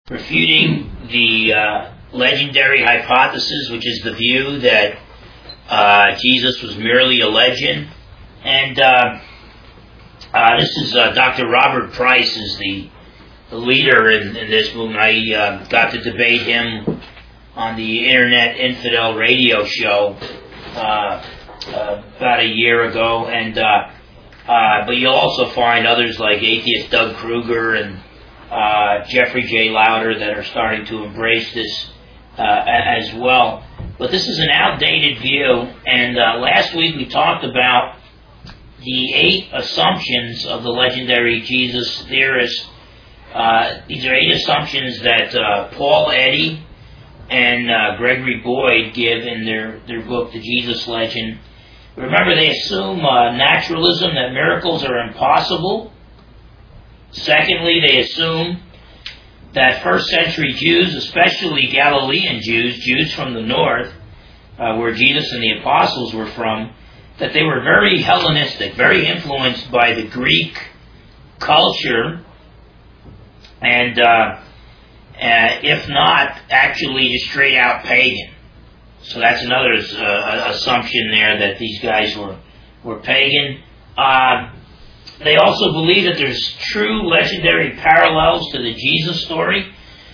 refuting the legendary hypothesis, which is the view that Jesus was merely a legend. And this is Dr. Robert Price is the leader in this movement. I got to debate him on the Internet Infidel radio show about a year ago, and but you'll also find others like atheist Doug Kruger and Jeffrey J. Lauder that are starting to embrace this as well. But this is an outdated view, and last week we talked about the 8 assumptions of the legendary Jesus theorist. These are 8 assumptions that Paul Eddy and Gregory Boyd give in their book, The Jesus Legend. Remember, they assume naturalism, that miracles are impossible. Secondly, they assume that first century Jews, especially Galilean Jews from the north, where Jesus and the apostles were from, that they were very Hellenistic, very influenced by the Greek culture, and if not, actually just straight out pagan. So that's another assumption there, that these guys were pagan. They also believe that there's true legendary parallels to the Jesus story.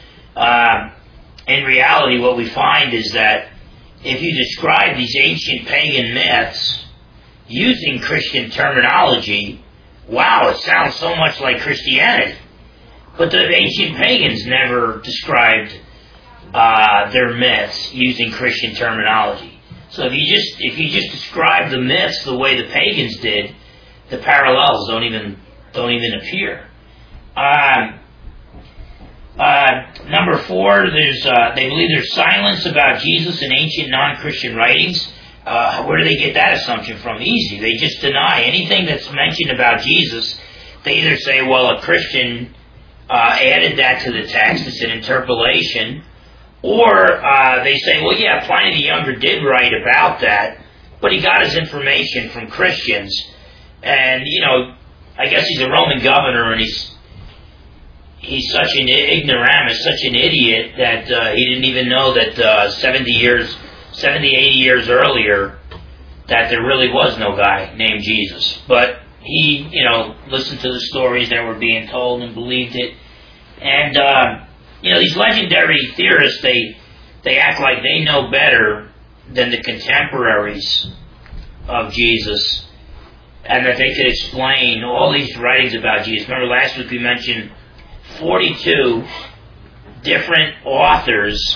In reality, what we find is that if you describe these ancient pagan myths using Christian terminology, wow, it sounds so much like Christianity. But the ancient pagans never described their myths using Christian terminology. So if you just describe the myths the way the pagans did, the parallels don't even appear. Number 4, they believe there's silence about Jesus in ancient non-Christian writings. Where do they get that assumption from? Easy. They just deny anything that's mentioned about Jesus. They either say, well, a Christian added that to the text, it's an interpolation, or they say, well, yeah, Pliny the Younger did write about that, but he got his information from Christians. And, I guess he's a Roman governor, and he's such an ignoramus, such an idiot, that he didn't even know that 70, 80 years earlier, that there really was no guy named Jesus. But he, listened to the stories that were being told and believed it. And, these legendary theorists, they act like they know better than the contemporaries of Jesus, and that they could explain all these writings about Jesus. Remember last week we mentioned 42 different authors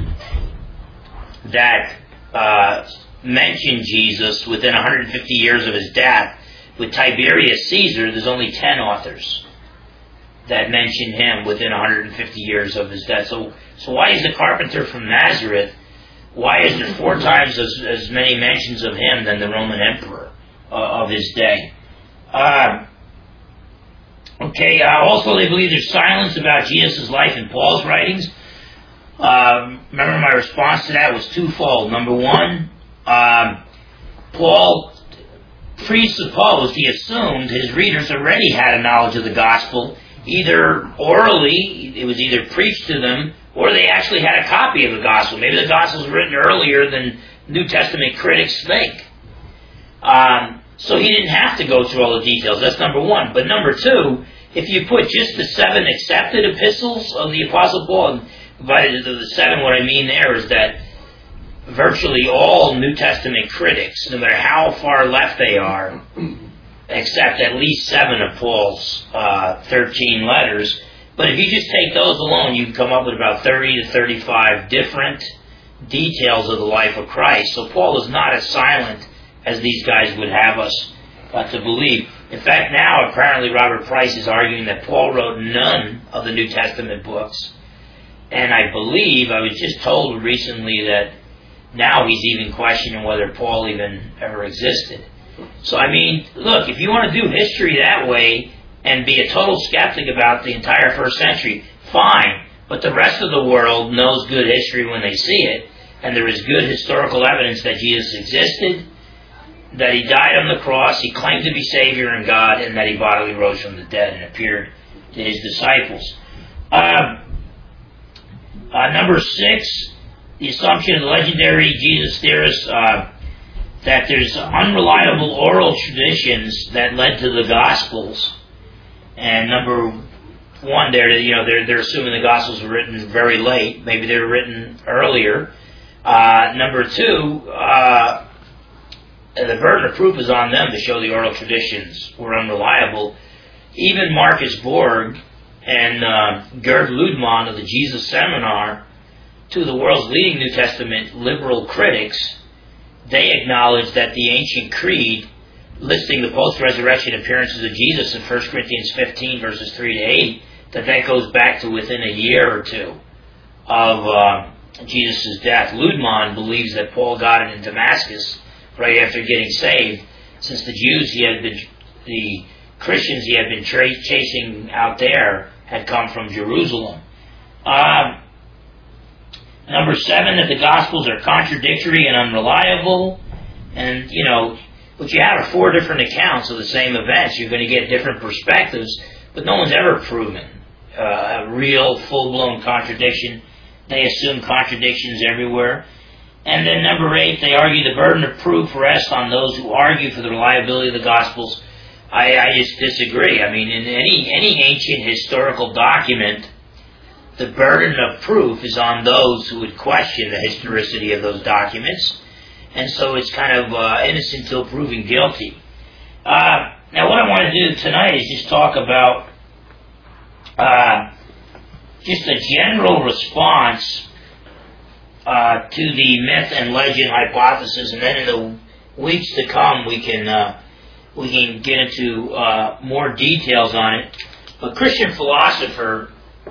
that mention Jesus within 150 years of his death. With Tiberius Caesar, there's only 10 authors that mention him within 150 years of his death. So why is the carpenter from Nazareth, why is there 4 times as many mentions of him than the Roman emperor of his day? Also they believe there's silence about Jesus' life in Paul's writings. Remember, my response to that was twofold. Number 1, Paul presupposed, he assumed his readers already had a knowledge of the gospel, either orally, it was either preached to them, or they actually had a copy of the gospel. Maybe the gospel was written earlier than New Testament critics think. So he didn't have to go through all the details. That's number 1. But number 2, if you put just the 7 accepted epistles of the Apostle Paul and divided into the 7, what I mean there is that virtually all New Testament critics, no matter how far left they are, accept at least 7 of Paul's 13 letters. But if you just take those alone, you can come up with about 30 to 35 different details of the life of Christ. So Paul is not as silent as these guys would have us to believe. In fact, now apparently Robert Price is arguing that Paul wrote none of the New Testament books. And I believe, I was just told recently that now he's even questioning whether Paul even ever existed. So, look, if you want to do history that way and be a total skeptic about the entire first century, fine. But the rest of the world knows good history when they see it, and there is good historical evidence that Jesus existed, that he died on the cross, he claimed to be Savior and God, and that he bodily rose from the dead and appeared to his disciples. Number 6, the assumption of the legendary Jesus theorists that there's unreliable oral traditions that led to the Gospels. And number 1, they're assuming the Gospels were written very late. Maybe they were written earlier. Number 2, the burden of proof is on them to show the oral traditions were unreliable. Even Marcus Borg and Gerd Lüdemann of the Jesus Seminar, two of the world's leading New Testament liberal critics, they acknowledge that the ancient creed, listing the post-resurrection appearances of Jesus in 1 Corinthians 15, verses 3 to 8, that goes back to within a year or two of Jesus' death. Lüdemann believes that Paul got it in Damascus right after getting saved, since the Christians he had been chasing out there had come from Jerusalem. Number 7, that the Gospels are contradictory and unreliable. And, what you have are 4 different accounts of the same events. You're going to get different perspectives, but no one's ever proven a real, full-blown contradiction. They assume contradictions everywhere. And then number 8, they argue the burden of proof rests on those who argue for the reliability of the Gospels. I just disagree. I mean, in any ancient historical document, the burden of proof is on those who would question the historicity of those documents. And so it's kind of innocent until proven guilty. Now, what I want to do tonight is just talk about just a general response to the myth and legend hypothesis, and then in the weeks to come we can get into more details on it. But Christian philosopher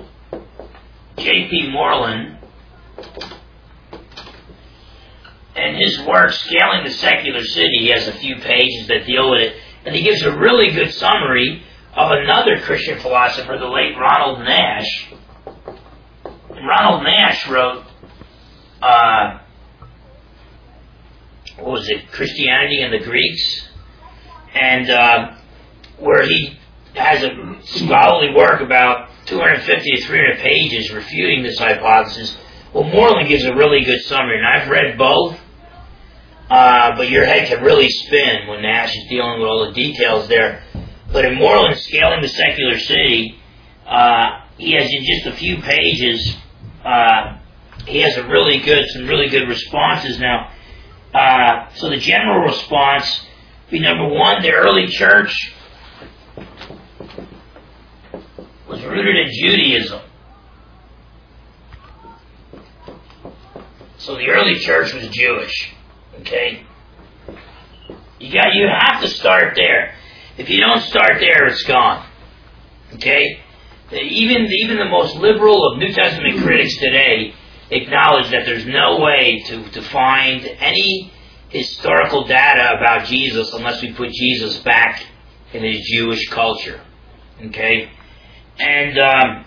J.P. Moreland, and his work, Scaling the Secular City, he has a few pages that deal with it, and he gives a really good summary of another Christian philosopher, the late Ronald Nash. And Ronald Nash wrote, Christianity and the Greeks, and where he has a scholarly work about 250 to 300 pages refuting this hypothesis. Well, Moreland gives a really good summary, and I've read both, but your head can really spin when Nash is dealing with all the details there. But in Moreland, Scaling the Secular City, he has in just a few pages, he has some really good responses now. So the general response would be, number 1, the early church was rooted in Judaism. So the early church was Jewish. Okay? You have to start there. If you don't start there, it's gone. Okay? Even the most liberal of New Testament critics today acknowledge that there's no way to find any historical data about Jesus unless we put Jesus back in his Jewish culture. Okay? And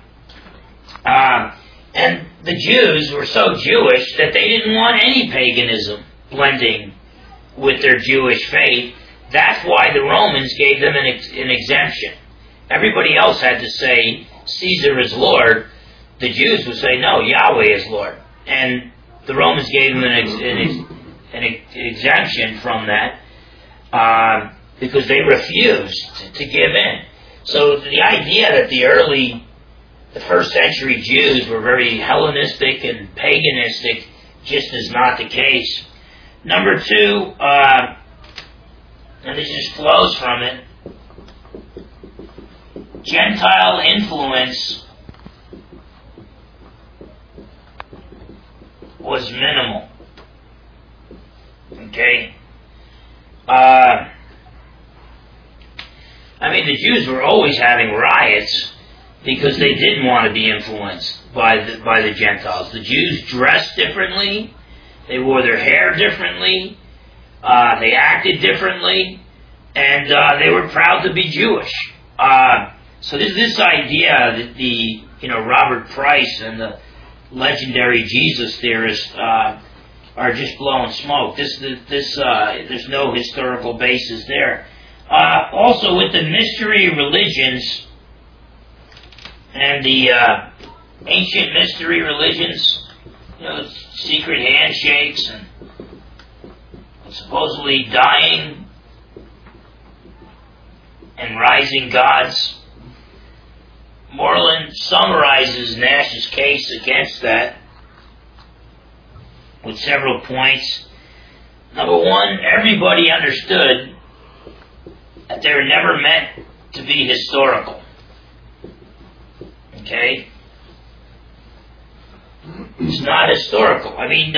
the Jews were so Jewish that they didn't want any paganism blending with their Jewish faith. That's why the Romans gave them an exemption. Everybody else had to say Caesar is Lord. The Jews would say, no, Yahweh is Lord. And the Romans gave them an exemption from that because they refused to give in. So the idea that the first century Jews were very Hellenistic and paganistic just is not the case. Number 2, and this just flows from it, Gentile influence was minimal. Okay? The Jews were always having riots because they didn't want to be influenced by the Gentiles. The Jews dressed differently, they wore their hair differently, they acted differently, and they were proud to be Jewish. So this idea that Robert Price and the legendary Jesus theorists are just blowing smoke. There's no historical basis there. Also, with the mystery religions and the ancient mystery religions, secret handshakes and supposedly dying and rising gods. Moreland summarizes Nash's case against that with several points. Number one, everybody understood that they were never meant to be historical. Okay? It's not historical. I mean,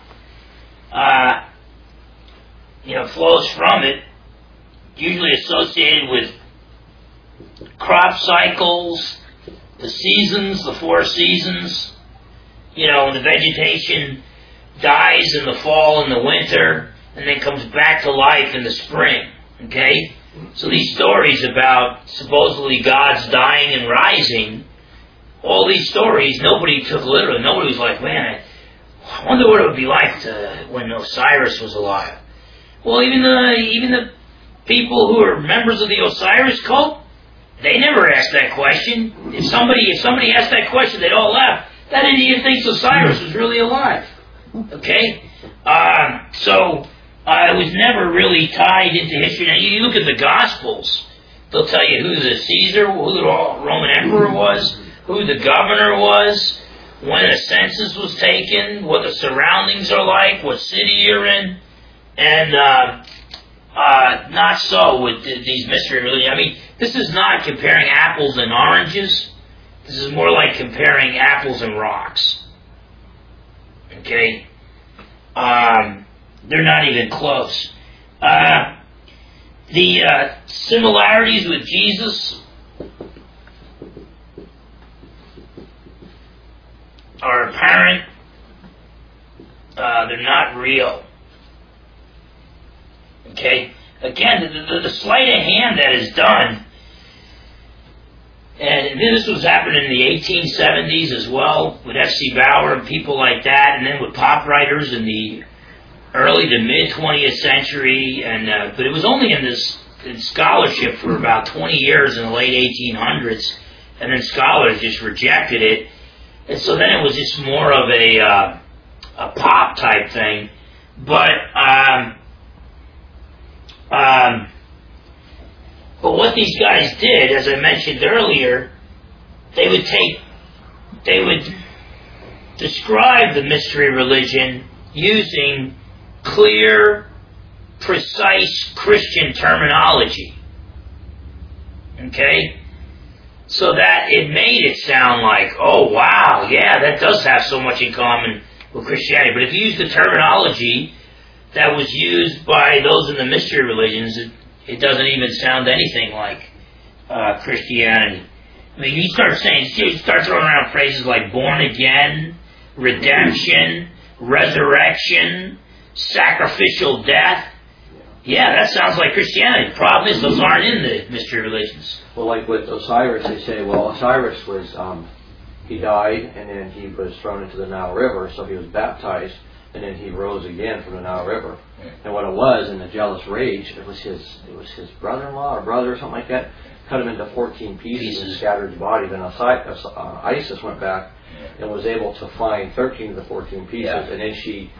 flows from it, usually associated with crop cycles, the seasons, the 4 seasons. The vegetation dies in the fall and the winter, and then comes back to life in the spring. Okay? So these stories about supposedly gods dying and rising, all these stories, nobody took literally. Nobody was like, man, I wonder what it would be like when Osiris was alive. Well, even the people who are members of the Osiris cult, they never asked that question. If somebody asked that question, they'd all laugh. That idiot thinks Osiris was really alive. Okay? So it was never really tied into history. Now, you look at the Gospels, they'll tell you who the Caesar, who the Roman emperor was, who the governor was, when a census was taken, what the surroundings are like, what city you're in, and not so with these mystery religions. I mean, this is not comparing apples and oranges. This is more like comparing apples and rocks. Okay? They're not even close. The similarities with Jesus are apparent. They're not real. Okay? Again, the sleight of hand that is done, and this was happening in the 1870s as well, with F.C. Bauer and people like that, and then with pop writers in the early to mid 20th century, but it was only in scholarship for about 20 years in the late 1800s, and then scholars just rejected it, and so then it was just more of a pop type thing. But what these guys did, as I mentioned earlier, they would describe the mystery religion using clear, precise Christian terminology. Okay? So that it made it sound like, oh wow, yeah, that does have so much in common with Christianity. But if you use the terminology that was used by those in the mystery religions, it doesn't even sound anything like Christianity. I mean, you start throwing around phrases like born again, redemption, resurrection, sacrificial death. Yeah, that sounds like Christianity. The problem is those aren't in the mystery religions. Well, like with Osiris, they say, well, Osiris was, he died and then he was thrown into the Nile River, so he was baptized, and then he rose again from the Nile River. Yeah. And what it was, in the jealous rage, it was his brother-in-law or brother or something like that, cut him into 14 pieces and scattered his body. Then Isis went back and was able to find 13 of the 14 pieces, and then she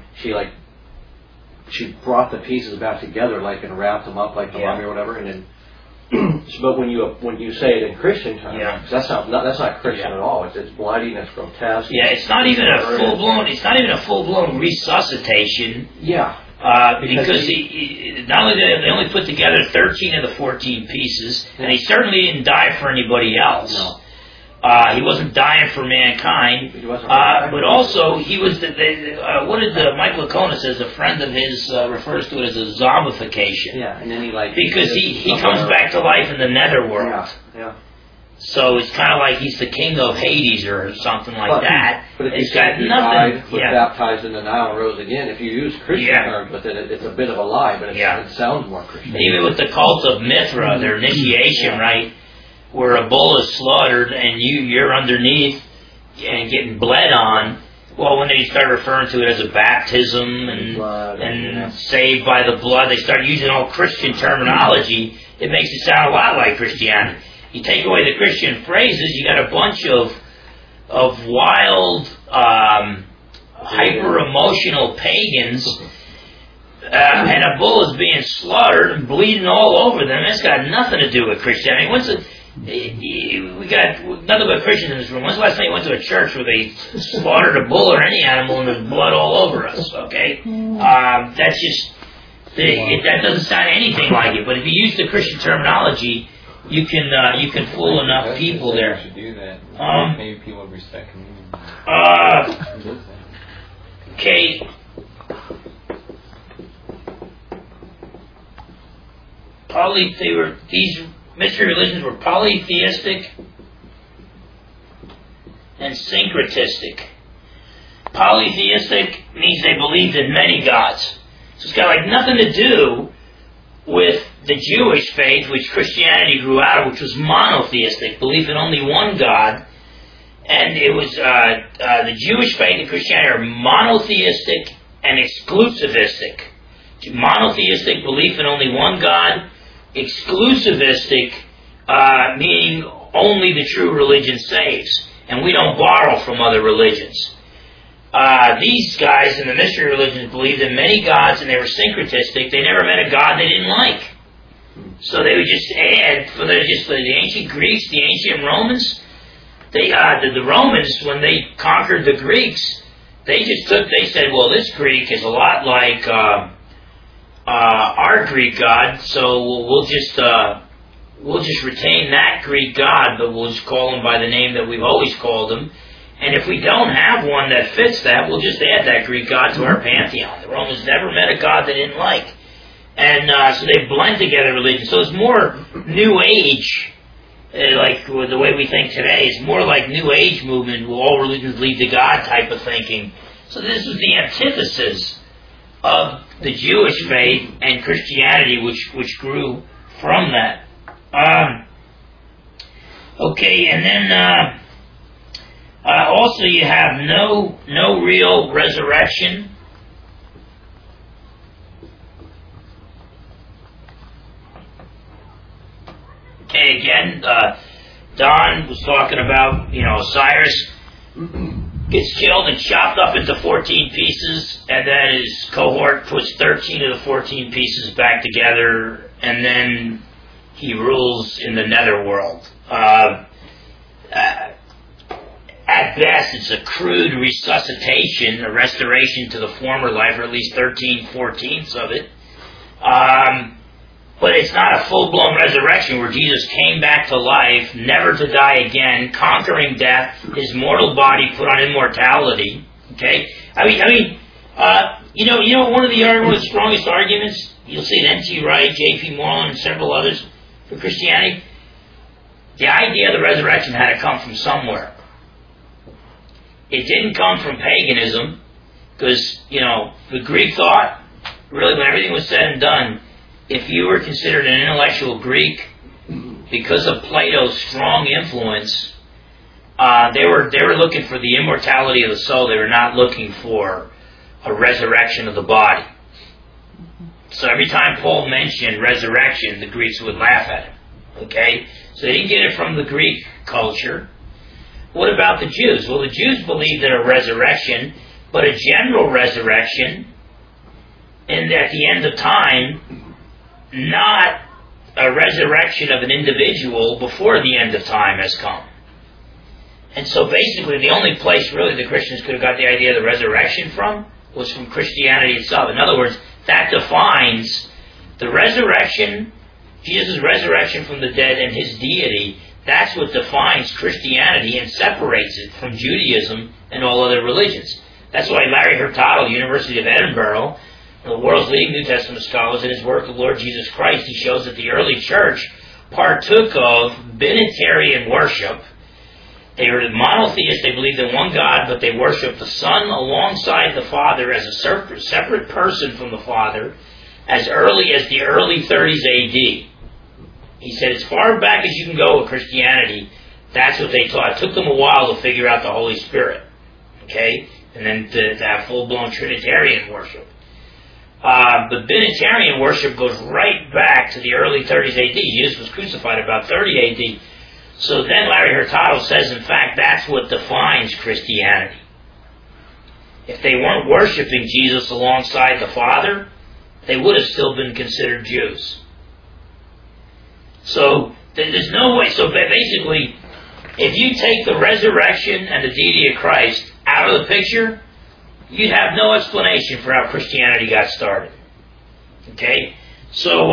brought the pieces back together, like, and wrapped them up like the mummy or whatever, and then. But when you say it in Christian terms, that's not Christian at all. It's bloody and it's grotesque. Yeah, it's not even a full blown resuscitation. Yeah. Because not only did they only put together 13 of the 14 pieces, and he certainly didn't die for anybody else. No. He wasn't dying for mankind, but also he was. What did Michael Licona says? A friend of his refers to it as a zombification. Yeah, and then because he comes back to life in the netherworld. Yeah. So it's kind of like he's the king of Hades or something like that. But if you say he died, was baptized in the Nile, and rose again, if you use Christian terms, but then it's a bit of a lie, but it sounds more Christian. Even with the cult of Mithra, their initiation, right? Where a bull is slaughtered and you're underneath and getting bled on. Well, when they start referring to it as a baptism and saved by the blood, they start using all Christian terminology. It makes it sound a lot like Christianity. You take away the Christian phrases, you got a bunch of wild, hyper-emotional pagans, and a bull is being slaughtered and bleeding all over them. That's got nothing to do with Christianity. We got nothing but Christians in this room. When's the last time you went to a church where they slaughtered a bull or any animal and there's blood all over us? Okay, that's just that doesn't sound anything like it. But if you use the Christian terminology, you can fool enough people there. Should do that. Maybe people would respect me. Okay. These mystery religions were polytheistic and syncretistic. Polytheistic means they believed in many gods. So it's got like nothing to do with the Jewish faith, which Christianity grew out of, which was monotheistic, belief in only one God. And it was the Jewish faith and Christianity are monotheistic and exclusivistic. Monotheistic, belief in only one God. Exclusivistic, meaning only the true religion saves. And we don't borrow from other religions. These guys in the mystery religions believed in many gods, and they were syncretistic. They never met a god they didn't like. So they would just add, for the ancient Greeks, the ancient Romans, the Romans, when they conquered the Greeks, they said, well, this Greek is a lot like our Greek god, so we'll just retain that Greek god, but we'll just call him by the name that we've always called him. And if we don't have one that fits that, we'll just add that Greek god to our pantheon. The Romans never met a god they didn't like. And so they blend together religion. So it's more New Age, like the way we think today. It's more like New Age movement, where all religions lead to God type of thinking. So this is the antithesis of the Jewish faith and Christianity, which grew from that. Okay, and then also you have no real resurrection. Okay, again, Don was talking about, Osiris gets killed and chopped up into 14 pieces, and then his cohort puts 13 of the 14 pieces back together, and then he rules in the netherworld. At best, it's a crude resuscitation, a restoration to the former life, or at least 13/14 of it. But it's not a full-blown resurrection where Jesus came back to life, never to die again, conquering death, his mortal body put on immortality. Okay, one of the strongest arguments you'll see at N.T. Wright, J.P. Moreland, and several others for Christianity. The idea of the resurrection had to come from somewhere. It didn't come from paganism, because the Greek thought, really, when everything was said and done, if you were considered an intellectual Greek, because of Plato's strong influence, they were looking for the immortality of the soul. They were not looking for a resurrection of the body. So every time Paul mentioned resurrection, the Greeks would laugh at him. Okay? So they didn't get it from the Greek culture. What about the Jews? Well, the Jews believed in a resurrection, but a general resurrection, and at the end of time, not a resurrection of an individual before the end of time has come. And so basically the only place really the Christians could have got the idea of the resurrection from was from Christianity itself. In other words, that defines the resurrection, Jesus' resurrection from the dead and his deity. That's what defines Christianity and separates it from Judaism and all other religions. That's why Larry Hurtado, University of Edinburgh, the world's leading New Testament scholars, in his work, The Lord Jesus Christ, he shows that the early church partook of binitarian worship. They were monotheists. They believed in one God, but they worshiped the Son alongside the Father as a separate person from the Father as early as the early 30s A.D. He said, as far back as you can go with Christianity, that's what they taught. It took them a while to figure out the Holy Spirit. Okay? And then to have full-blown Trinitarian worship. But binitarian worship goes right back to the early 30s A.D. Jesus was crucified about 30 A.D. So then Larry Hurtado says, in fact, that's what defines Christianity. If they weren't worshiping Jesus alongside the Father, they would have still been considered Jews. So there's no way. So basically, if you take the resurrection and the deity of Christ out of the picture, you'd have no explanation for how Christianity got started. Okay? So,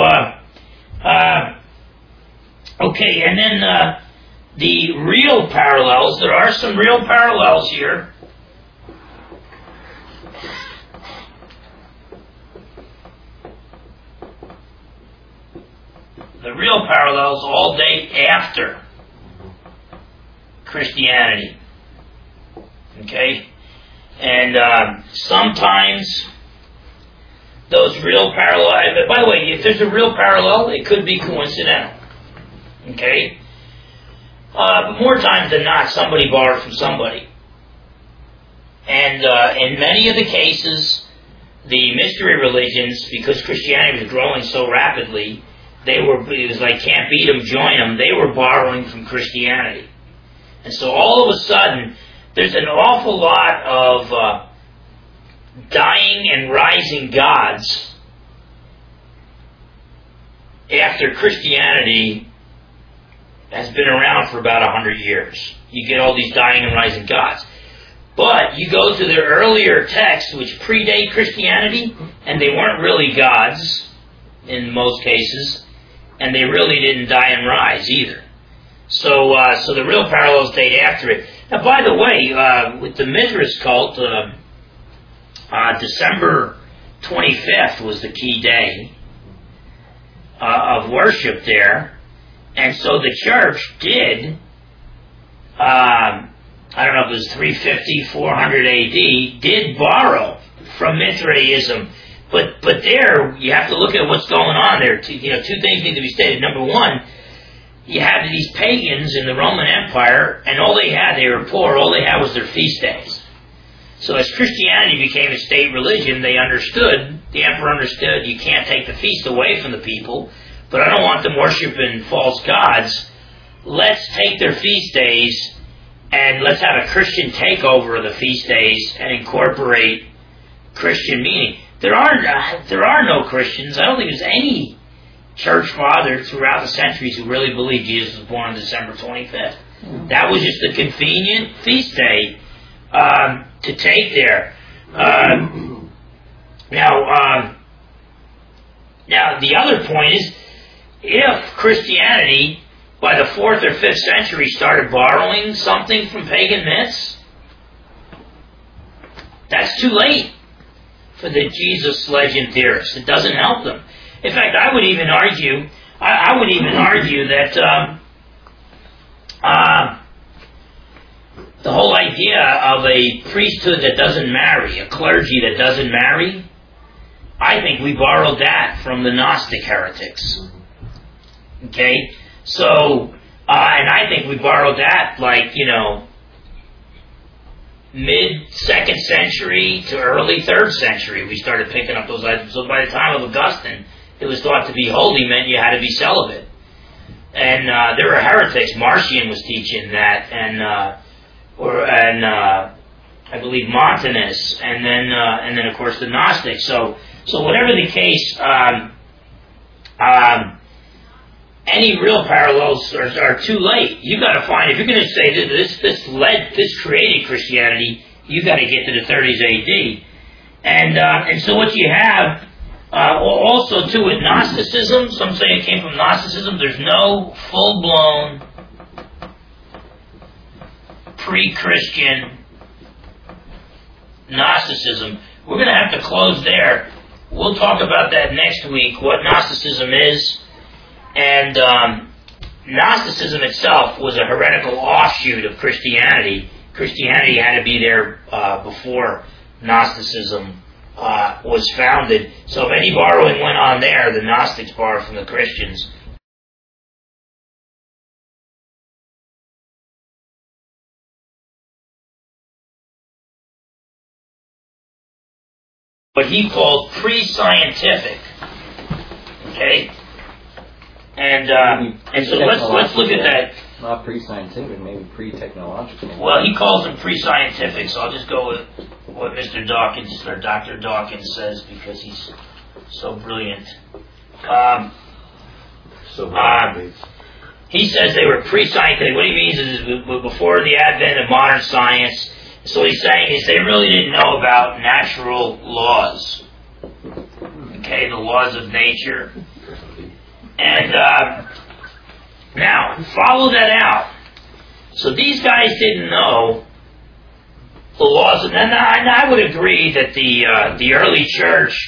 okay, and then the real parallels, there are some real parallels here. The real parallels all date after Christianity. Okay? And sometimes those real parallels, by the way, if there's a real parallel, it could be coincidental. Okay? But more times than not, somebody borrowed from somebody. And in many of the cases, the mystery religions, because Christianity was growing so rapidly, it was like can't beat them, join them. They were borrowing from Christianity. And so all of a sudden, there's an awful lot of dying and rising gods after Christianity has been around for about 100 years. You get all these dying and rising gods. But you go to the earlier texts, which predate Christianity, and they weren't really gods in most cases, and they really didn't die and rise either. So the real parallels date after it. Now, by the way, with the Mithras cult, December 25th was the key day of worship there. And so the church did, I don't know if it was 350, 400 AD, did borrow from Mithraism. But there, you have to look at what's going on there. Two things need to be stated. Number one, you had these pagans in the Roman Empire, and they were poor, all they had was their feast days. So as Christianity became a state religion, the emperor understood, you can't take the feast away from the people, but I don't want them worshiping false gods. Let's take their feast days, and let's have a Christian takeover of the feast days and incorporate Christian meaning. There are no Christians. I don't think there's any church father throughout the centuries who really believed Jesus was born on December 25th. That was just a convenient feast day to take there. Now the other point is, if Christianity by the 4th or 5th century started borrowing something from pagan myths, that's too late for the Jesus legend theorists. It doesn't help them. In fact, I would even argue that the whole idea of a priesthood that doesn't marry, a clergy that doesn't marry, I think we borrowed that from the Gnostic heretics. Okay? So, and I think we borrowed that mid-2nd century to early 3rd century, we started picking up those items. So by the time of Augustine, it was thought to be holy meant you had to be celibate. And there were heretics. Marcion was teaching that, and I believe Montanus, and then of course the Gnostics. So whatever the case, any real parallels are too late. You got to find, if you're going to say that this created Christianity, you got to get to the 30s AD, and so what you have also too with Gnosticism. Some say it came from Gnosticism. There's no full-blown pre-Christian Gnosticism. We're going to have to close there. We'll talk about that next week. What Gnosticism is. And Gnosticism itself was a heretical offshoot of Christianity. Christianity had to be there before Gnosticism was founded. So if any borrowing went on there, the Gnostics borrowed from the Christians. What he called pre-scientific. Okay? And so let's look at that. Not pre-scientific, maybe pre-technological. Well, he calls them pre-scientific, so I'll just go with what Mr. Dawkins, or Dr. Dawkins says, because he's so brilliant. He says they were pre-scientific. What he means is before the advent of modern science. So what he's saying is they really didn't know about natural laws. Okay, the laws of nature. And now, follow that out. So these guys didn't know the laws of... And I would agree that the early church...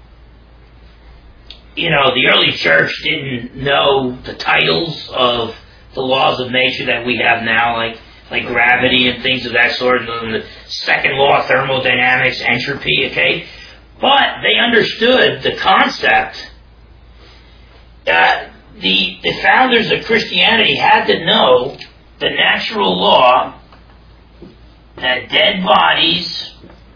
the early church didn't know the titles of the laws of nature that we have now, like gravity and things of that sort, and the second law of thermodynamics, entropy, okay? But they understood the concept. The founders of Christianity had to know the natural law that dead bodies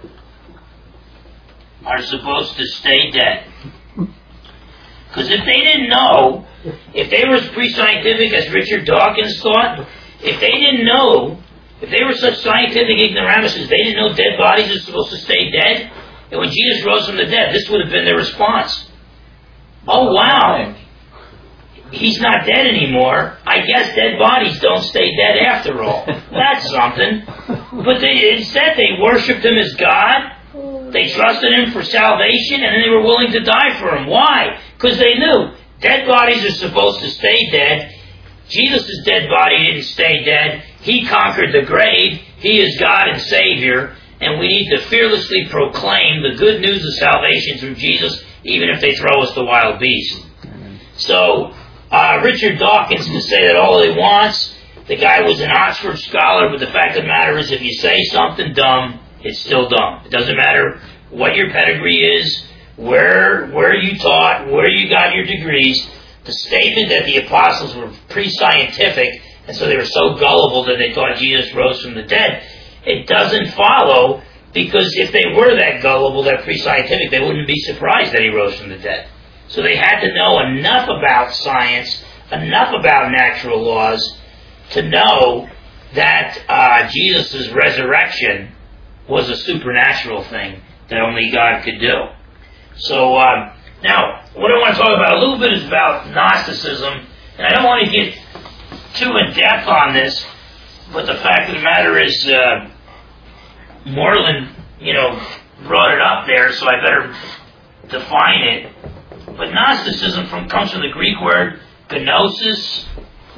are supposed to stay dead. Because if they didn't know, if they were as pre-scientific as Richard Dawkins thought, if they didn't know, if they were such scientific ignoramuses, they didn't know dead bodies are supposed to stay dead, and when Jesus rose from the dead, this would have been their response. Oh, wow. He's not dead anymore. I guess dead bodies don't stay dead after all. That's something. But instead they worshipped him as God. They trusted him for salvation, and then they were willing to die for him. Why? Because they knew dead bodies are supposed to stay dead. Jesus' dead body didn't stay dead. He conquered the grave. He is God and Savior, and we need to fearlessly proclaim the good news of salvation through Jesus, even if they throw us the wild beast. So, Richard Dawkins can say that all he wants. The guy was an Oxford scholar, but the fact of the matter is if you say something dumb, it's still dumb. It doesn't matter what your pedigree is, where you taught, where you got your degrees. The statement that the apostles were pre-scientific, and so they were so gullible that they thought Jesus rose from the dead, it doesn't follow, because if they were that gullible, that pre-scientific, they wouldn't be surprised that he rose from the dead. So they had to know enough about science, enough about natural laws, to know that Jesus' resurrection was a supernatural thing that only God could do. So, now, what I want to talk about a little bit is about Gnosticism, and I don't want to get too in-depth on this, but the fact of the matter is, Moreland, brought it up there, so I better define it. But Gnosticism comes from the Greek word gnosis,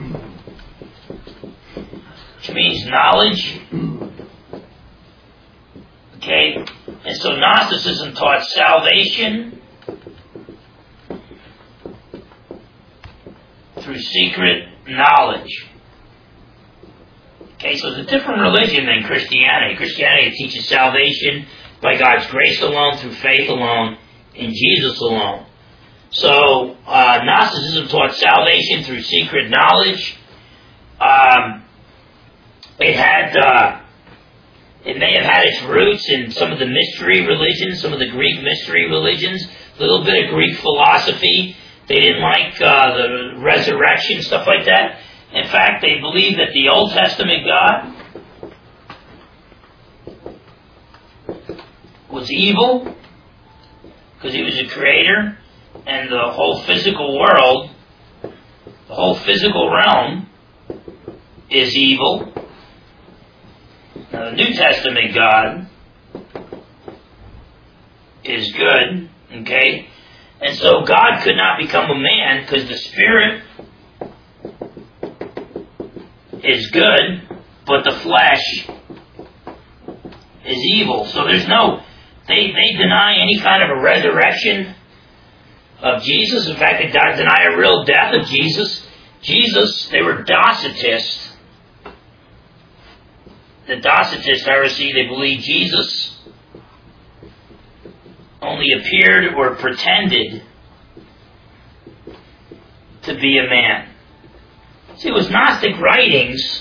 which means knowledge. Okay? And so Gnosticism taught salvation through secret knowledge. Okay, so it's a different religion than Christianity. Christianity teaches salvation by God's grace alone, through faith alone, in Jesus alone. So, Gnosticism taught salvation through secret knowledge. It may have had its roots in some of the mystery religions, some of the Greek mystery religions, a little bit of Greek philosophy. They didn't like the resurrection, stuff like that. In fact, they believed that the Old Testament God was evil, because he was a creator, and the whole physical world, the whole physical realm, is evil. Now, the New Testament God is good, okay? And so God could not become a man because the Spirit is good, but the flesh is evil. So there's no... They deny any kind of a resurrection of Jesus. In fact, they deny a real death of Jesus. They were Docetists. The Docetist heresy, they believe Jesus only appeared or pretended to be a man. See, it was Gnostic writings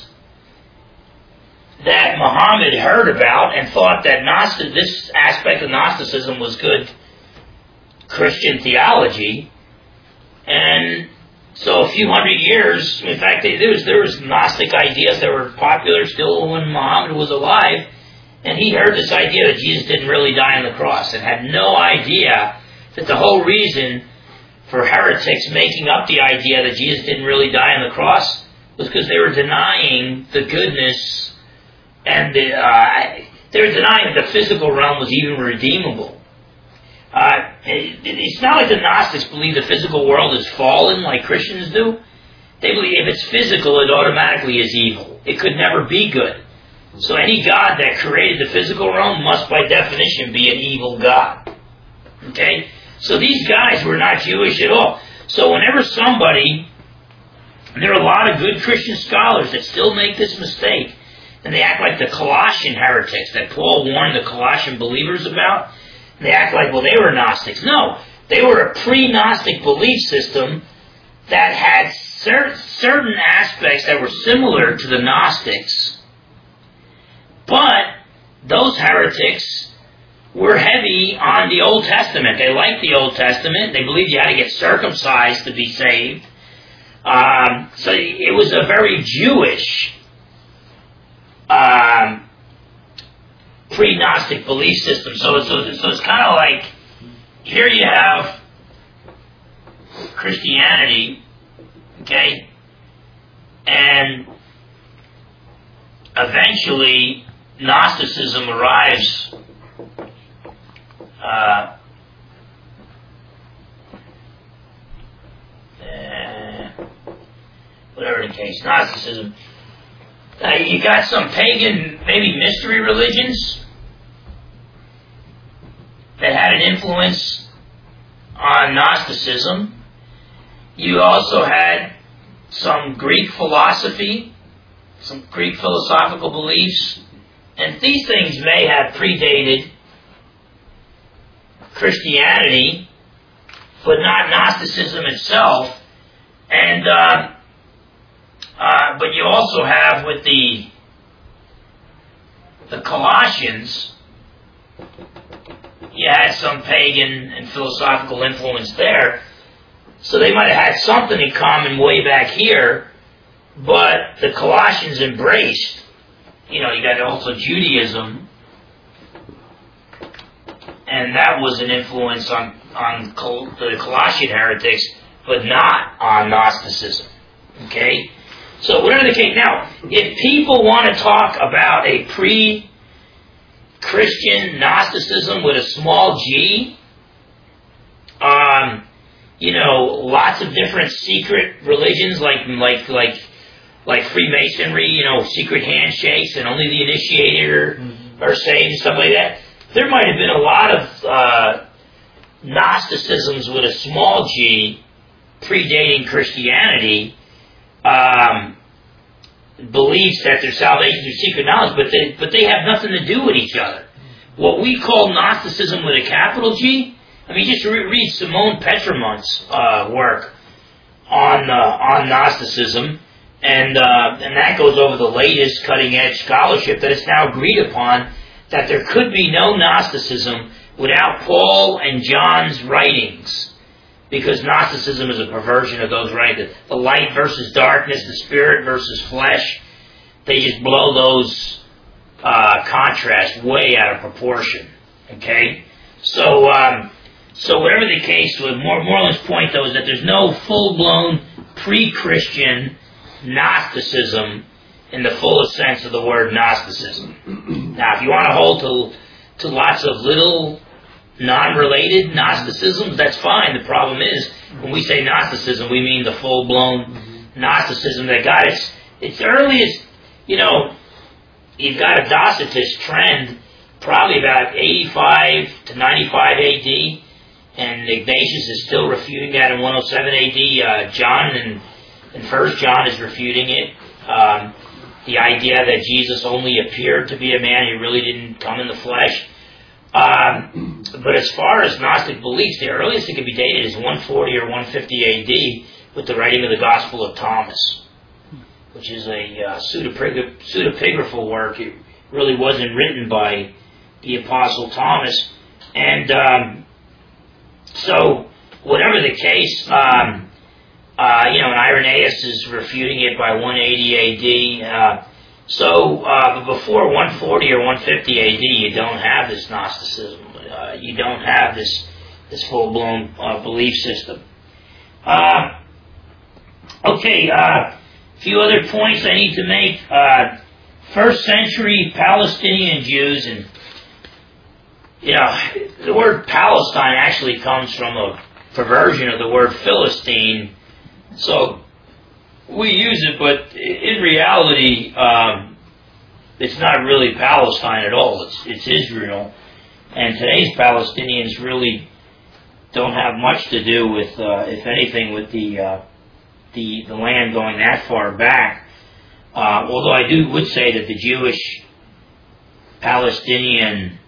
that Muhammad heard about and thought that this aspect of Gnosticism was good Christian theology, and So a few hundred years, in fact, there was Gnostic ideas that were popular still when Muhammad was alive, and he heard this idea that Jesus didn't really die on the cross, and had no idea that the whole reason for heretics making up the idea that Jesus didn't really die on the cross was because they were denying the goodness, and they were denying that the physical realm was even redeemable. It's not like the Gnostics believe the physical world is fallen like Christians do. They believe if it's physical, it automatically is evil. It could never be good. So any God that created the physical realm must by definition be an evil God. Okay? So these guys were not Jewish at all. So whenever somebody, and there are a lot of good Christian scholars that still make this mistake, and they act like the Colossian heretics that Paul warned the Colossian believers about. They act like, well, they were Gnostics. No, they were a pre-Gnostic belief system that had certain aspects that were similar to the Gnostics, but those heretics were heavy on the Old Testament. They liked the Old Testament. They believed you had to get circumcised to be saved. So it was a very Jewish pre-Gnostic belief system. So it's kind of like, here you have Christianity, okay, and eventually Gnosticism arrives whatever the case, Gnosticism. You got some pagan, maybe mystery religions that had an influence on Gnosticism. You also had some Greek philosophy, some Greek philosophical beliefs, and these things may have predated Christianity, but not Gnosticism itself. And but you also have with the Colossians, you had some pagan and philosophical influence there. So they might have had something in common way back here, but the Colossians embraced, you got also Judaism, and that was an influence on the Colossian heretics, but not on Gnosticism. Okay? So whatever the case, now, if people want to talk about a pre-Christian Gnosticism with a small g, lots of different secret religions like Freemasonry, secret handshakes and only the initiated are saved and stuff like that. There might have been a lot of Gnosticisms with a small g predating Christianity, beliefs that their salvation through secret knowledge, but they have nothing to do with each other. What we call Gnosticism with a capital G, just read Simone Petramont's work on Gnosticism, and that goes over the latest cutting-edge scholarship that it's now agreed upon that there could be no Gnosticism without Paul and John's writings, because Gnosticism is a perversion of those writings. The light versus darkness, the spirit versus flesh, they just blow those contrasts way out of proportion. Okay? So whatever the case, Moreland's point, though, is that there's no full-blown pre-Christian Gnosticism in the fullest sense of the word Gnosticism. Now, if you want to hold to lots of little non-related Gnosticisms, that's fine. The problem is, when we say Gnosticism, we mean the full-blown Gnosticism that got its earliest, you've got a Docetist trend probably about 85 to 95 AD, and Ignatius is still refuting that in 107 AD. John in 1 John is refuting it. The idea that Jesus only appeared to be a man, he really didn't come in the flesh. But as far as Gnostic beliefs, the earliest it can be dated is 140 or 150 AD with the writing of the Gospel of Thomas, which is a pseudepigraphal work. It really wasn't written by the Apostle Thomas. And so, whatever the case, And Irenaeus is refuting it by 180 AD. But before 140 or 150 AD, you don't have this Gnosticism. You don't have this full-blown belief system. A few other points I need to make. First century Palestinian Jews, and the word Palestine actually comes from a perversion of the word Philistine. So we use it, but in reality, it's not really Palestine at all. It's Israel, and today's Palestinians really don't have much to do with, if anything, with the land going that far back. Although I would say that the Jewish-Palestinian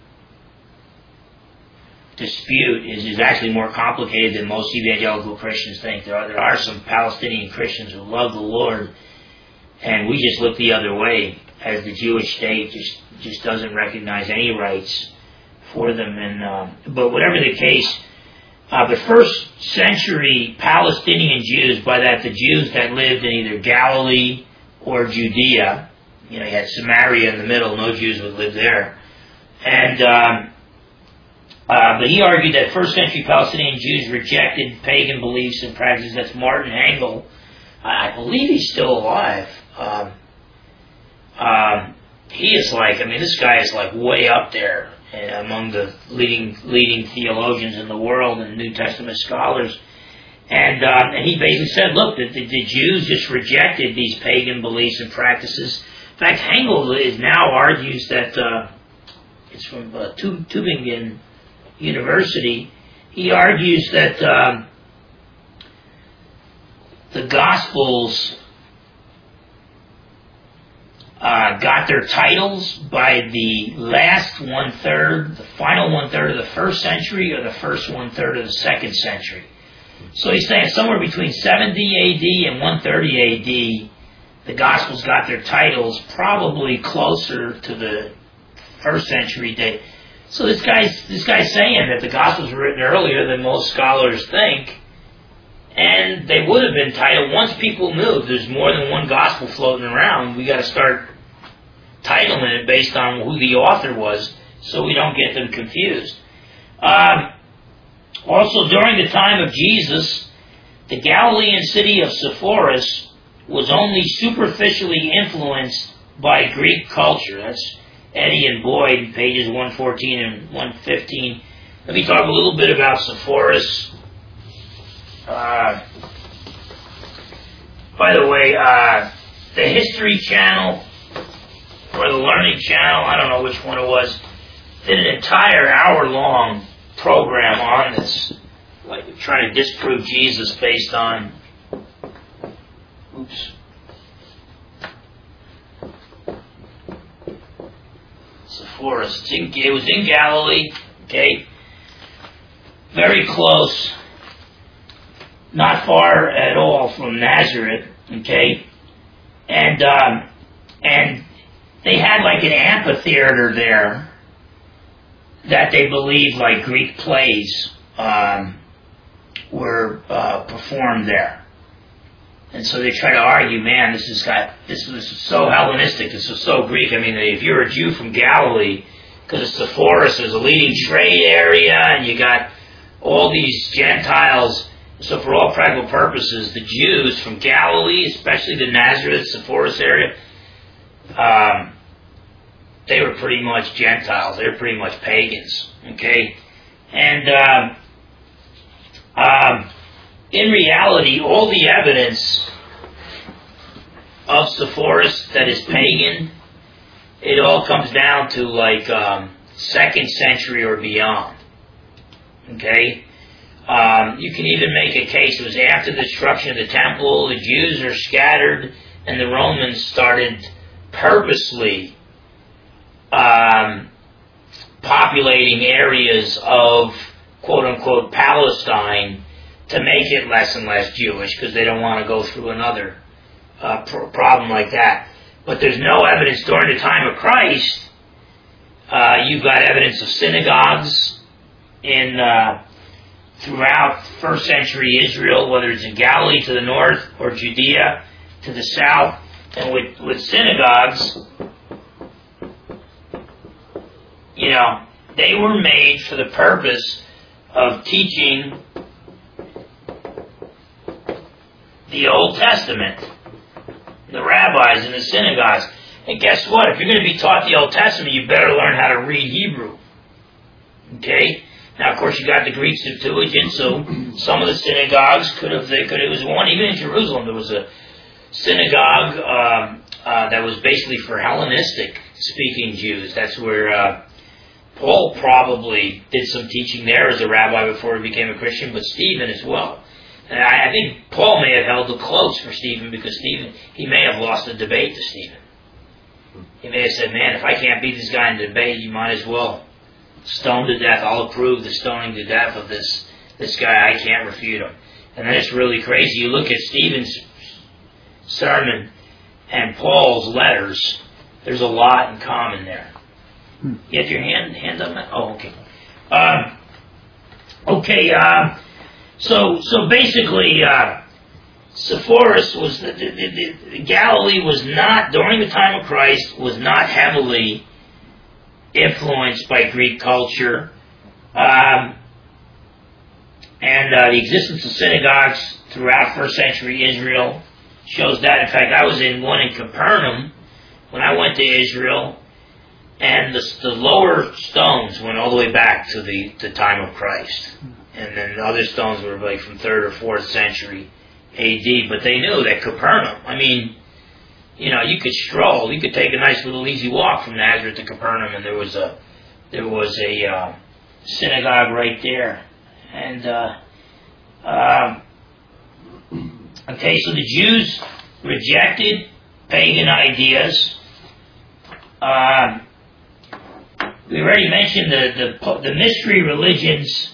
dispute is actually more complicated than most evangelical Christians think. There are some Palestinian Christians who love the Lord, and we just look the other way, as the Jewish state just doesn't recognize any rights for them. But whatever the case, the first century Palestinian Jews, by that the Jews that lived in either Galilee or Judea, you had Samaria in the middle, no Jews would live there. But he argued that first century Palestinian Jews rejected pagan beliefs and practices. That's Martin Hengel. I believe he's still alive. He is this guy is way up there among the leading theologians in the world and New Testament scholars. And he basically said, look, the Jews just rejected these pagan beliefs and practices. In fact, Hengel now argues that, it's from Tübingen University, he argues that the Gospels got their titles by the last one-third, the final one-third of the first century or the first one-third of the second century. So he's saying somewhere between 70 AD and 130 AD, the Gospels got their titles probably closer to the first century date. So this guy's saying that the Gospels were written earlier than most scholars think, and they would have been titled. Once people knew there's more than one Gospel floating around, we got to start titling it based on who the author was, so we don't get them confused. Also, during the time of Jesus, the Galilean city of Sepphoris was only superficially influenced by Greek culture. That's Eddy and Boyd, pages 114 and 115. Let me talk a little bit about Sepphoris. By the way, the History Channel or the Learning Channel, I don't know which one it was, did an entire hour-long program on this, trying to disprove Jesus based on Sepphoris. It was in Galilee, okay, very close, not far at all from Nazareth, okay, and they had an amphitheater there that they believed Greek plays were performed there. And so they try to argue, man, this was so Hellenistic, this was so Greek. If you're a Jew from Galilee, because Sepphoris is a leading trade area, and you got all these Gentiles, so for all practical purposes, the Jews from Galilee, especially the Nazareth, Sepphoris area, they were pretty much Gentiles. They were pretty much pagans. Okay? And in reality, all the evidence of Sepphoris that is pagan, it all comes down to 2nd century or beyond. Okay? You can even make a case, it was after the destruction of the temple, the Jews are scattered, and the Romans started purposely populating areas of quote-unquote Palestine to make it less and less Jewish, because they don't want to go through another problem like that. But there's no evidence during the time of Christ. You've got evidence of synagogues in throughout first century Israel, whether it's in Galilee to the north or Judea to the south. And with synagogues, they were made for the purpose of teaching the Old Testament. The rabbis in the synagogues. And guess what? If you're going to be taught the Old Testament, you better learn how to read Hebrew. Okay? Now, of course, you got the Greek Septuagint, so some of the synagogues it was one, even in Jerusalem, there was a synagogue that was basically for Hellenistic-speaking Jews. That's where Paul probably did some teaching there as a rabbi before he became a Christian, but Stephen as well. And I think Paul may have held the close for Stephen because he may have lost the debate to Stephen. He may have said, man, if I can't beat this guy in the debate, you might as well stone to death. I'll approve the stoning to death of this guy. I can't refute him. And then it's really crazy. You look at Stephen's sermon and Paul's letters, there's a lot in common there. You have your hand up? Oh, okay. So basically, Sepphoris was the Galilee was not, during the time of Christ, was not heavily influenced by Greek culture, and the existence of synagogues throughout first century Israel shows that. In fact, I was in one in Capernaum when I went to Israel, and the lower stones went all the way back to the time of Christ. And then the other stones were like from 3rd or 4th century A.D. But they knew that Capernaum, you could stroll, you could take a nice little easy walk from Nazareth to Capernaum, and there was a synagogue right there. And so the Jews rejected pagan ideas. We already mentioned the mystery religions.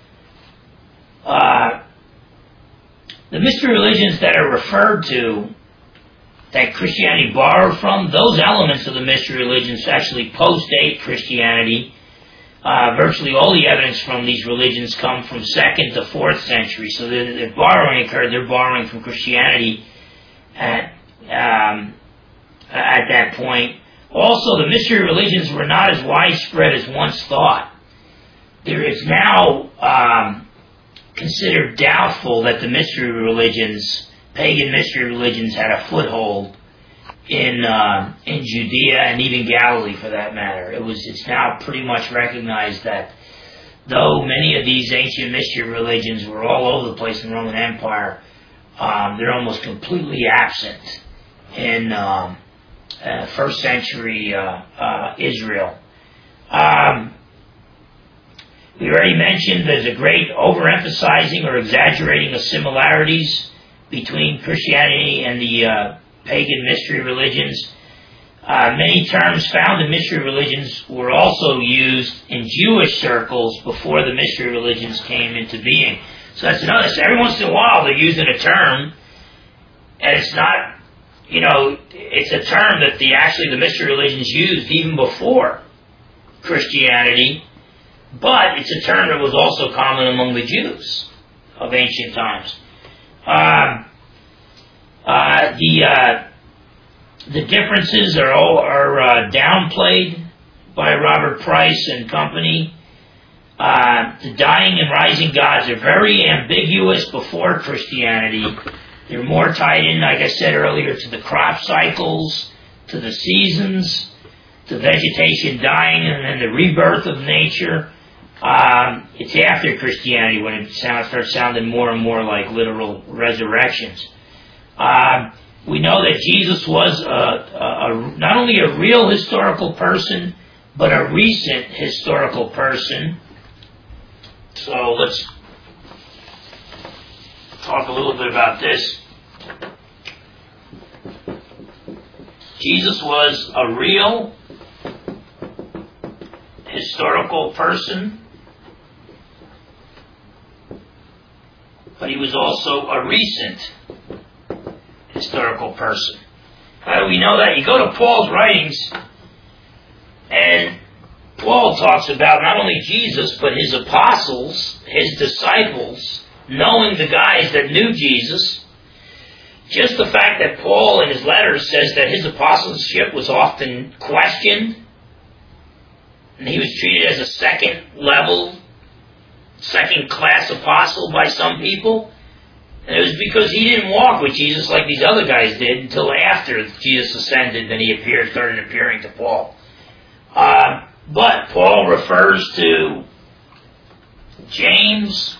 The mystery religions that are referred to, that Christianity borrowed from, those elements of the mystery religions actually post-date Christianity. Virtually all the evidence from these religions come from 2nd to 4th century. So the borrowing occurred. They're borrowing from Christianity at that point. Also, the mystery religions were not as widespread as once thought. There is now considered doubtful that the mystery religions, pagan mystery religions, had a foothold in Judea and even Galilee, for that matter. It's now pretty much recognized that though many of these ancient mystery religions were all over the place in the Roman Empire, they're almost completely absent in first century Israel. We already mentioned there's a great overemphasizing or exaggerating of similarities between Christianity and the pagan mystery religions. Many terms found in mystery religions were also used in Jewish circles before the mystery religions came into being. So that's another. So every once in a while they're using a term, and it's not, it's a term that the mystery religions used even before Christianity. But it's a term that was also common among the Jews of ancient times. The differences are downplayed by Robert Price and company. The dying and rising gods are very ambiguous before Christianity. They're more tied in, like I said earlier, to the crop cycles, to the seasons, to vegetation dying, and then the rebirth of nature. It's after Christianity when it starts sounding more and more like literal resurrections. We know that Jesus was not only a real historical person, but a recent historical person. So let's talk a little bit about this. Jesus was a real historical person, but he was also a recent historical person. How do we know that? You go to Paul's writings, and Paul talks about not only Jesus, but his apostles, his disciples, knowing the guys that knew Jesus. Just the fact that Paul in his letters says that his apostleship was often questioned, and he was treated as a second-class apostle by some people. And it was because he didn't walk with Jesus like these other guys did until after Jesus ascended, then he started appearing to Paul. But Paul refers to James,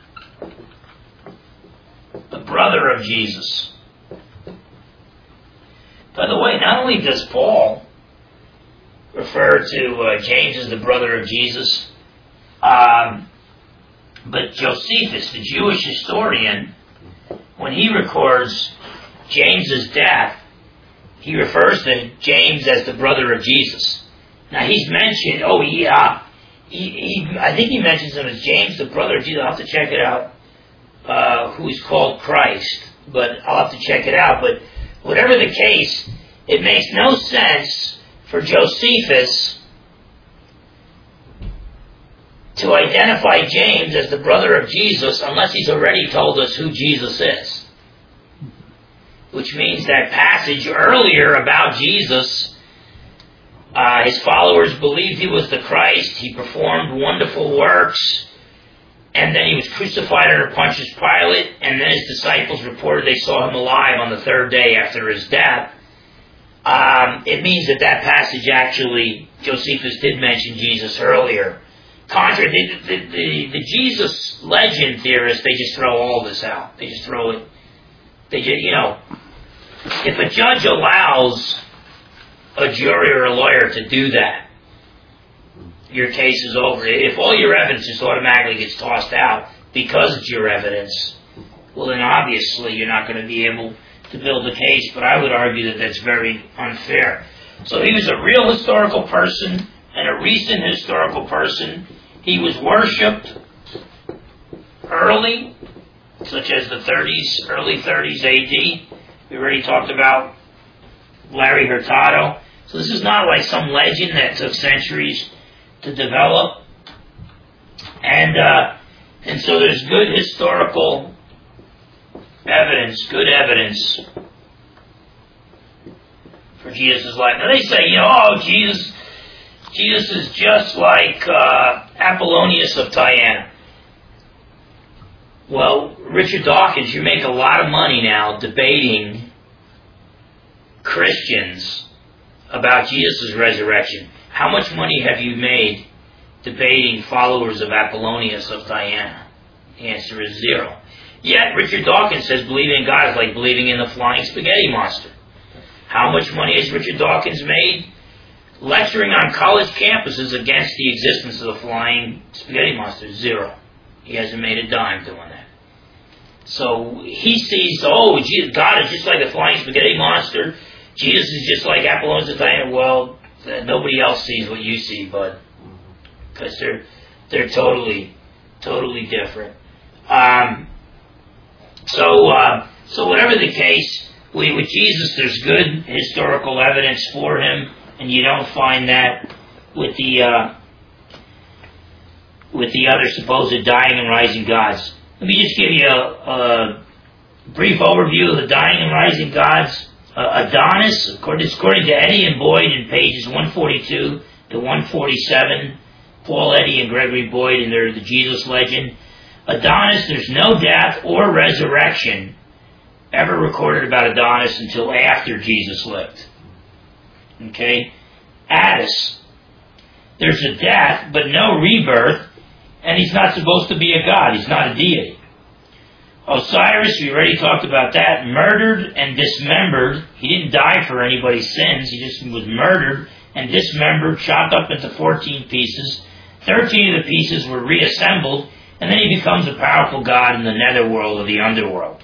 the brother of Jesus. By the way, not only does Paul refer to James as the brother of Jesus, but Josephus, the Jewish historian, when he records James's death, he refers to James as the brother of Jesus. Now he's mentioned, I think he mentions him as James, the brother of Jesus. I'll have to check it out, who is called Christ, but I'll have to check it out. But whatever the case, it makes no sense for Josephus to identify James as the brother of Jesus unless he's already told us who Jesus is. Which means that passage earlier about Jesus, his followers believed he was the Christ, he performed wonderful works, and then he was crucified under Pontius Pilate, and then his disciples reported they saw him alive on the third day after his death. It means that passage actually, Josephus did mention Jesus earlier. The Jesus legend theorists, they just throw all this out. They just throw it. If a judge allows a jury or a lawyer to do that, your case is over. If all your evidence just automatically gets tossed out because it's your evidence, well then obviously you're not going to be able to build a case, but I would argue that that's very unfair. So he was a real historical person and a recent historical person. He was worshipped early, such as the early 30s AD. We already talked about Larry Hurtado. So this is not like some legend that took centuries to develop. And so there's good historical evidence, good evidence for Jesus' life. Now they say, Jesus is just like Apollonius of Tyana. Well, Richard Dawkins, you make a lot of money now debating Christians about Jesus' resurrection. How much money have you made debating followers of Apollonius of Tyana? The answer is 0. Yet, Richard Dawkins says believing in God is like believing in the flying spaghetti monster. How much money has Richard Dawkins made lecturing on college campuses against the existence of the flying spaghetti monster? 0. He hasn't made a dime doing that. So he sees, God is just like the flying spaghetti monster. Jesus is just like Apollonius of Tyana. Well, nobody else sees what you see, bud, because they're totally different. So whatever the case, with Jesus, there's good historical evidence for him, and you don't find that with the other supposed dying and rising gods. Let me just give you a brief overview of the dying and rising gods. Adonis, according to Eddy and Boyd in pages 142 to 147, Paul Eddy and Gregory Boyd in the Jesus legend, Adonis, there's no death or resurrection ever recorded about Adonis until after Jesus lived. Okay? Attis, there's a death, but no rebirth, and he's not supposed to be a god. He's not a deity. Osiris, we already talked about that, murdered and dismembered. He didn't die for anybody's sins. He just was murdered and dismembered, chopped up into 14 pieces. 13 of the pieces were reassembled, and then he becomes a powerful god in the netherworld or the underworld.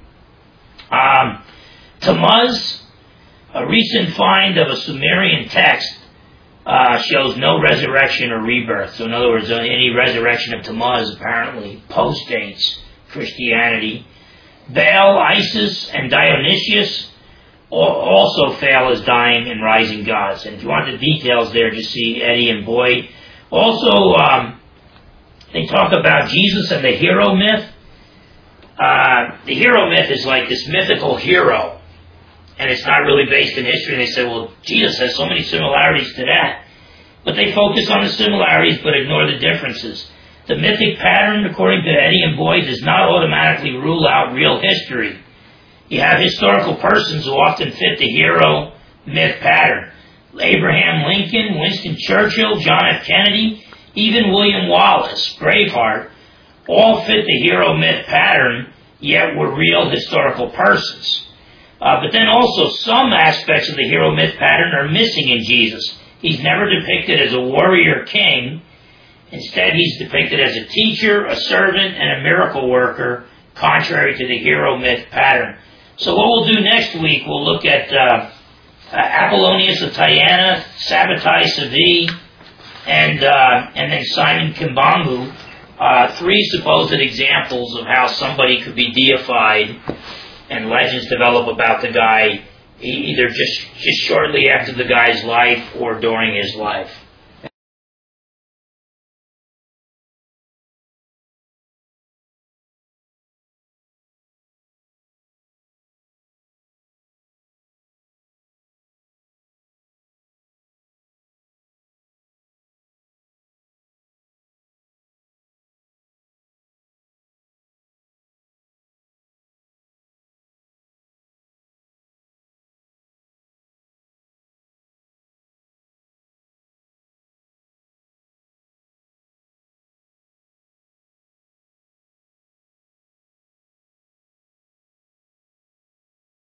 Tammuz, a recent find of a Sumerian text, shows no resurrection or rebirth. So in other words, any resurrection of Tammuz apparently postdates Christianity. Baal, Isis, and Dionysius, also fail as dying and rising gods. And if you want the details there, just see Eddie and Boyd. Also, they talk about Jesus and the hero myth. The hero myth is like this mythical hero, and it's not really based in history. And they say, well, Jesus has so many similarities to that. But they focus on the similarities but ignore the differences. The mythic pattern, according to Eddie and Boyd, does not automatically rule out real history. You have historical persons who often fit the hero myth pattern. Abraham Lincoln, Winston Churchill, John F. Kennedy, even William Wallace, Braveheart, all fit the hero myth pattern, yet were real historical persons. But then also some aspects of the hero myth pattern are missing in Jesus. He's never depicted as a warrior king. Instead, he's depicted as a teacher, a servant, and a miracle worker, contrary to the hero myth pattern. So what we'll do next week, we'll look at Apollonius of Tyana, Sabbatai Sevi, and then Simon Kimbangu, three supposed examples of how somebody could be deified, and legends develop about the guy either just shortly after the guy's life or during his life.